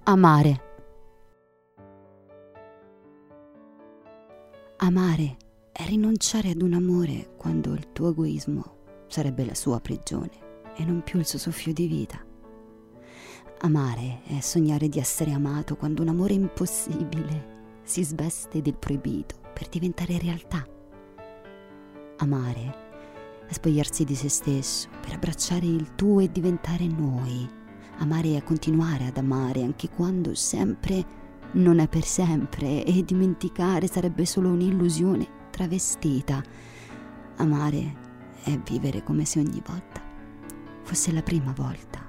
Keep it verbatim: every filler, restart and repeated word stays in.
Amare. Amare è rinunciare ad un amore quando il tuo egoismo sarebbe la sua prigione e non più il suo soffio di vita. Amare è sognare di essere amato quando un amore impossibile si sveste del proibito per diventare realtà. Amare è spogliarsi di se stesso per abbracciare il tuo e diventare noi. Amare è continuare ad amare anche quando sempre non è per sempre e dimenticare sarebbe solo un'illusione travestita. Amare è vivere come se ogni volta fosse la prima volta.